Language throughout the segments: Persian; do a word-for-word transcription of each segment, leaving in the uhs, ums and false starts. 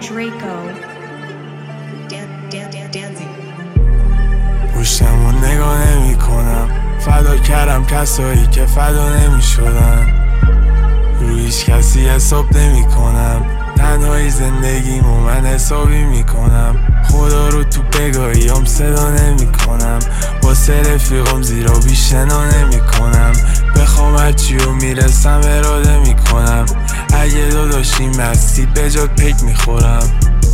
Draco. Dan- dan- dan- dancing. پشتمو نگاه نمی کنم، فدا کردم کسایی که فدا نمی شدن. روی هیچ کسی حساب نمی کنم، تنهایی زندگیمو من حسابی می کنم. خدا رو تو بگاهیام صدا نمی کنم، واسه رفیقم زیرا بیشنا نمی کنم. بخوام هرچی رو میرسم اراده می کنم، اگه داداشی مستی به جات پیک می خورم.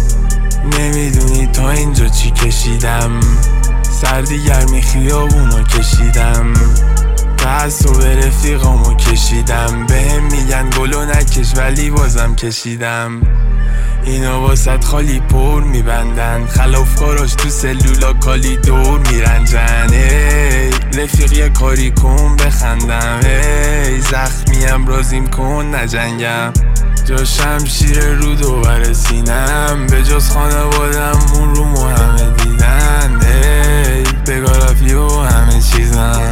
نمیدونی تا اینجا چی کشیدم، سردی گرمی خیابونو کشیدم، تعصب رفیقامو کشیدم. بهم میگن گلو نکش ولی بازم کشیدم. اینا واسط خالی پر میبندن، خلافکاراش تو سلولا کالی دور میرنجن. ای رفیق یه کاری کن بخندم، ای زخمیم رازیم کن نجنگم. جا شمشیر رو دوباره سینم، به جز خانوادم اون رو همه دیدن. ای بگارافی و همه چیزم،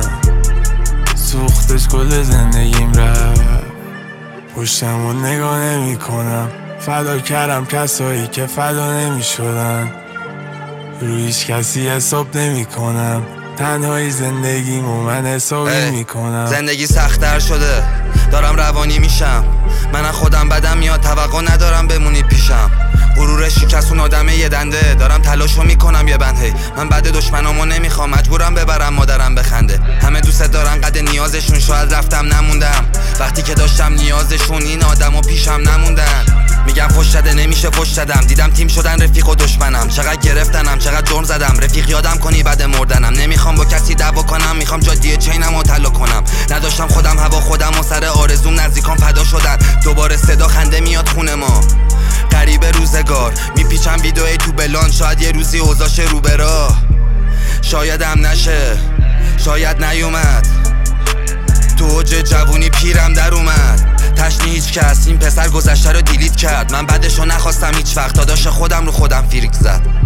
سوختش کل زندگیم رفت. پشتمو نگاه نمی کنم، فدا کردم کسایی که فدا نمی شدن. روی هیچ کسی حساب نمی کنم، تنهایی زندگیمو من حسابی می کنم. زندگی سخت‌تر شده، دارم روانی میشم. من خودم بدم میاد، توقع ندارم بمونی پیشم. غرور شکستون آدم یه دنده، دارم تلاشو میکنم یه بند. هی من بعد دشمنامو نمیخوام، مجبورم ببرم مادرم بخنده. همه دوست دارن قد نیازشون، شاید رفتم نموندم. وقتی که داشتم نیازشون این آدمو پیشم نموندن. میگم فش داده نمیشه فش دادم، دیدم تیم شدن رفیق و دشمنم. چقدر گرفتنم چقدر جرم زدم، رفیق یادم کنی بعد مردنم. نمیخوام با کسی دعوا کنم، میخوام جادیه چینمو طلا کنم. نداشتم خودم هوا خودم و سر آرزوم نزدیکام فدا شدن. دوباره صدا خنده میاد خونه ما، غریب روزگار میپیچم ویدئوی تو بلان. شاید یه روزی اوضاش رو به راه، شایدم نشه شاید نیومد. تو اوج جوونی پیرم در اومد، تشنی هیچ کس این پسر گذشته رو دیلیت کرد. من بعدشو نخواستم هیچ وقت، داداش خودم رو خودم فریک زد.